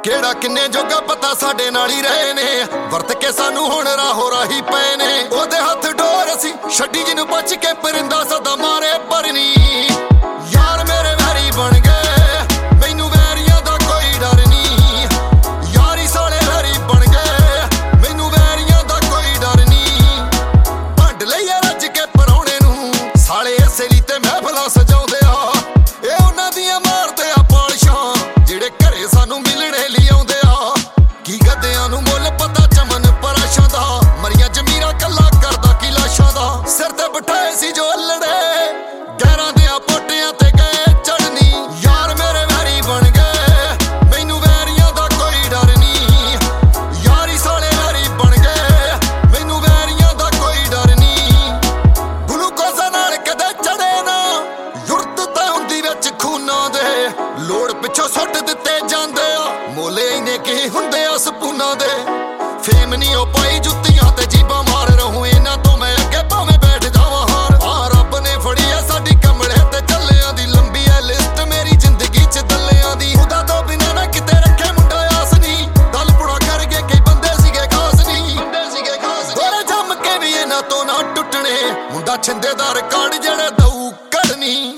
ਕਿਹੜਾ ਕਿੰਨੇ ਜੋਗਾ ਪਤਾ ਸਾਡੇ ਨਾਲ ਹੀ ਰਹੇ ਨੇ, ਵਰਤ ਕੇ ਸਾਨੂੰ ਹੁਣ ਰਾਹੋ ਰਾਹੀ ਪਏ ਨੇ। ਉਹਦੇ ਹੱਥ ਡੋਰ ਅਸੀਂ ਛੱਡੀ ਜਿਹਨੂੰ ਬਚ ਕੇ ਪਰਿੰਦਾ ਸਦਾ ਮਾਰੇ ਪਰਨੀ। ਯਾਰ ਮੇਰੇ ਵੈਰੀ ਬਣ ਗਏ ਮੈਨੂੰ ਵੈਰੀਆਂ ਦਾ ਕੋਈ ਡਰ ਨਹੀਂ, ਯਾਰੀ ਸਾਲੇ ਵੈਰੀ ਬਣ ਗਏ ਮੈਨੂੰ ਵੈਰੀਆਂ ਦਾ ਕੋਈ ਡਰ ਨਹੀਂ। ਭੰਡ ਲਈਏ ਰੱਜ ਕੇ ਪਰੌਣੇ ਨੂੰ ਸਾਲੇ ਇਸੇ ਲਈ ਤੇ ਮਹਿਫਲਾਂ ਸਜਾਉਂਦੇ ਆ, ਇਹ ਉਹਨਾਂ ਦੀਆਂ ਮਾਰਦੇ ਆ ਪਾਲਿਸ਼ਾਂ ਜਿਹੜੇ ਘਰੇ ਸਾਨੂੰ ਮਿਲਣੇ ਲਈ ਆਉਂਦੇ ਆ। ਕੀ ਗੱਦਿਆਂ ਨੂੰ ਮੁੱਲ ਪਤਾ ਚਮਨ ਪਰਾਸ਼ਾਂ ਦਾ, ਮਰੀਆਂ ਜ਼ਮੀਰਾਂ ਕੱਲਾ ਕਰਦਾ ਕੀ ਲਾਸ਼ਾਂ ਦਾ। ਸਿਰ ਤੇ ਬਿਠਾਏ ਸੀ ਜੋ ਅਲੜੇ ਗਹਿਰਾਂ ਦਿਆਂ ਪੋਟਿਆਂ ਤੇ ਗਏ ਚੜਨੀ। ਯਾਰ ਮੇਰੇ ਵੈਰੀ ਬਣ ਗਏ ਮੈਨੂੰ ਵੈਰੀਆਂ ਦਾ ਕੋਈ ਡਰ ਨਹੀਂ, ਯਾਰੀ ਸਾਲੇ ਵੈਰੀ ਬਣ ਗਏ ਮੈਨੂੰ ਵੈਰੀਆਂ ਦਾ ਕੋਈ ਡਰ ਨਹੀਂ। ਗਲੂਕੋਜ਼ਾਂ ਨਾਲ ਕਦੇ ਚੜੇ ਨਾ ਯੁਰਤ ਤਾਂ ਹੁੰਦੀ ਵਿੱਚ ਖੂਨਾਂ ਦੇ, ਲੋੜ ਪਿੱਛੋਂ ਸੁੱਟ ਦਿੱਤੇ ਜਾਂਦੇ ਆ ਮੋਲੇ ਇੰਨੇ ਕੀ ਹੁੰਦੇ ਆ ਸਪੂਨਾਂ ਦੇ। ਫੇਮ ਨਹੀਂ ਉਹ ਪਾਈ ਜੁੱਤੀਆਂ ਤੇ ਜੀਬਾਂ ਮਾਰ ਰਹੂੰ ਇਹਨਾਂ ਤੋਂ ਮੈਂ ਅੱਗੇ ਭਾਵੇਂ ਬੈਠ ਜਾਵਾਂ ਹਾਰ। ਆ ਰੱਬ ਨੇ ਫੜੀ ਆ ਸਾਡੀ ਕਮਲੇ ਤੇ ਚੱਲਿਆਂ ਦੀ ਲੰਬੀ ਐ ਲਿਸਟ ਮੇਰੀ ਜ਼ਿੰਦਗੀ ਚ ਦੱਲਿਆਂ ਦੀ। ਉਹਦਾ ਤੋਂ ਬਿਨਾਂ ਨਾ ਕਿਤੇ ਰੱਖੇ ਮੁੰਡਾ ਆਸ ਨਹੀਂ, ਦਲ ਪੁੜਾ ਕਰ ਗਏ ਕਈ ਬੰਦੇ ਸੀਗੇ ਖਾਸ ਨਹੀਂ। ਦੋਰੇ ਜੰਮ ਕੇ ਵੀ ਇਹਨਾਂ ਤੋਂ ਨਾ ਟੁੱਟਣੇ, ਮੁੰਡਾ ਛਿੰਦੇ ਦਾ ਰਿਕਾਰਡ ਜਿਹੜੇ ਦਊ ਕੱਢਣੀ।